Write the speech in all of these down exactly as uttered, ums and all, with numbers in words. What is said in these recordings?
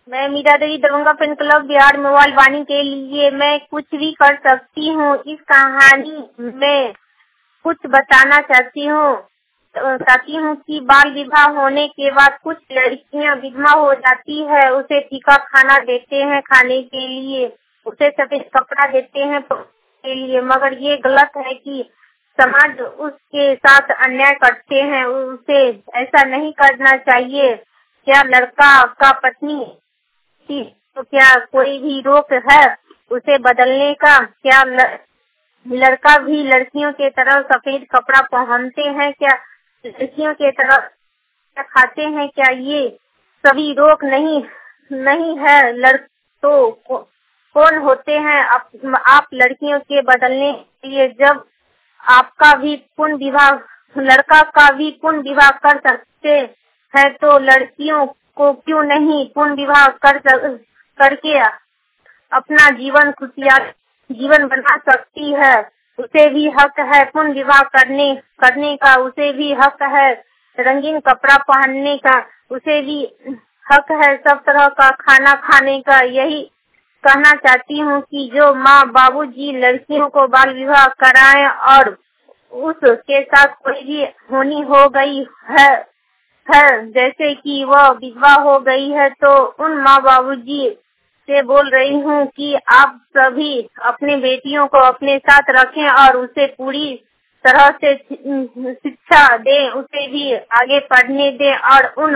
मैं Meera Devi Darbhanga fan club Bihar mobile Vani के लिए मैं कुछ भी कर सकती हूँ। इस कहानी में कुछ बताना चाहती हूँ चाहती हूँ कि बाल विवाह होने के बाद कुछ लड़कियाँ विधवा हो जाती है। उसे फीका खाना देते हैं खाने के लिए, उसे सफेद कपड़ा देते हैं के लिए, मगर ये गलत है कि समाज उसके साथ अन्याय करते हैं। उसे ऐसा नहीं करना चाहिए। क्या लड़का का पत्नी तो क्या कोई भी रोक है उसे बदलने का? क्या लड़का भी लड़कियों के तरह सफेद कपड़ा पहनते हैं? क्या लड़कियों के तरह खाते हैं? क्या ये सभी रोक नहीं नहीं है? लड़ तो को, कौन होते हैं आप, आप लड़कियों के बदलने के लिए? जब आपका भी पुनः विवाह लड़का का भी पुनः विवाह कर सकते हैं तो लड़कियों को क्यों नहीं पुनः विवाह कर करके अपना जीवन खुशहाल जीवन बना सकती है? उसे भी हक है पुनः विवाह करने करने का, उसे भी हक है रंगीन कपड़ा पहनने का, उसे भी हक है सब तरह का खाना खाने का। यही कहना चाहती हूँ कि जो माँ बाबूजी लड़कियों को बाल विवाह कराएं और उसके साथ कोई भी होनी हो गई है है जैसे कि वह विधवा हो गई है, तो उन माँ बाबूजी से बोल रही हूँ कि आप सभी अपने बेटियों को अपने साथ रखें और उसे पूरी तरह से शिक्षा दें, उसे भी आगे पढ़ने दें और उन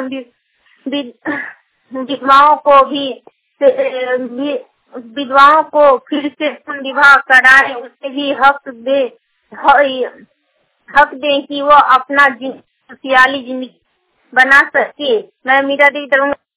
विधवाओं को भी विधवाओं को फिर से विवाह कराएं, उसे भी हक दे हक दें कि वो अपना खुशहाली जिंदगी बना सके। मैं मीरा देवी दरभंगा